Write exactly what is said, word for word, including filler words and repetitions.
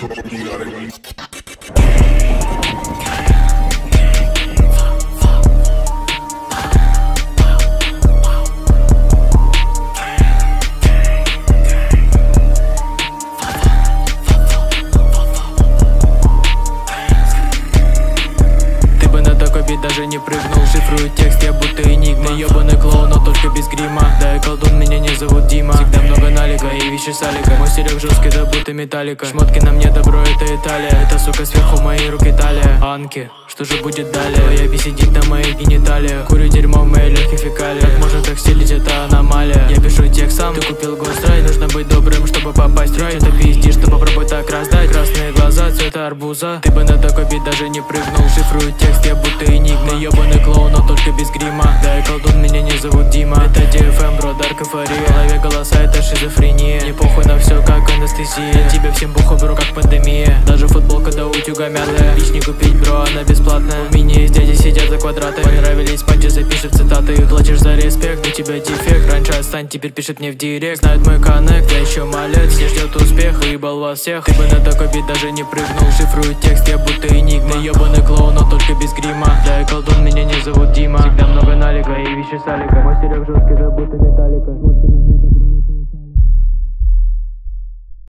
Даже не прыгнул, шифрую текст, я будто энигма. Ёбаный клоун, но только без грима. Да, я колдун, меня не зовут Дима. Всегда много налика и вещи салика. Мой стилек жесткий, да будто металлика. Шмотки на мне, добро, это Италия. Это, сука, сверху моей руки талия. Анки, что же будет далее? Твоя би сидит на моих гениталиях. Курю дерьмо в моей легких фекалиях. Как можно так стилить, это аномалия. Я пишу текст сам, ты купил гострай. Нужно быть добрым, чтобы попасть в рай. Что ты пиздишь, что попробуй так раздать. Красные глаза, цвета арбуза. Ты бы на такой бит даже не прыгнул. Шифрую текст, я будто энигма. Ёбаный клоун, но только без грима. Да, я колдун, меня не зовут Дима. Это ди эф эм, бро, дарк эйфория. В голове голоса, это шизофрения. Не похуй на все, как анестезия. Тебе всем похуй, бро, как пандемия. Даже футболка до утюга мятая. Бич не купить, бро, она бесплатная. В мини есть дяди, сидят за квадратами. Понравились панчи, запишет цитаты. Плачешь за респект, у тебя дефект. Раньше отстань, теперь пишет мне в директ. Знает мой коннект, я еще малец. Все ждет успеха, ебал вас всех. Ты бы на такой бит даже не прыгнул. Шифрую текст, я будто энигма. Ёбаный клоун, но только без грима. Да, я колдун, меня не зовут Дима. Всегда много налика и вещи салика. Мой стилек жесткий, да будто металлика. Шмотки на мне, добро, это